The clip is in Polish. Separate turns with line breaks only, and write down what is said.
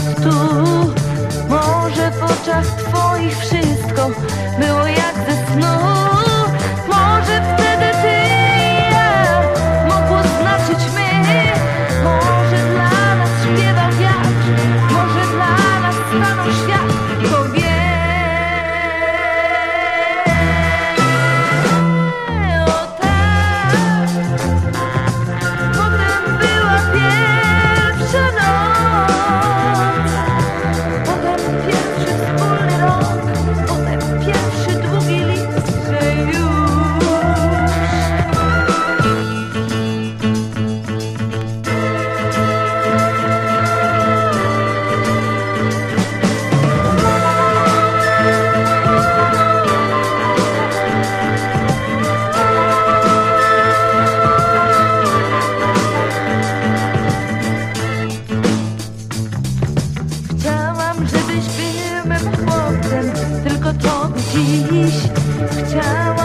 prostu. Może w oczach twoich wszystko było jak ze snu. Może wtedy ty i ja mogło znaczyć my. Może dla nas śpiewał wiatr, może dla nas stanął świat. Kto wie? O tak. Potem była pierwsza noc, potem pierwszy wspólny rok, potem pierwszy długi list, że już. Chciałam, żebyś był mym chłopcem, tylko to dziś chciałam.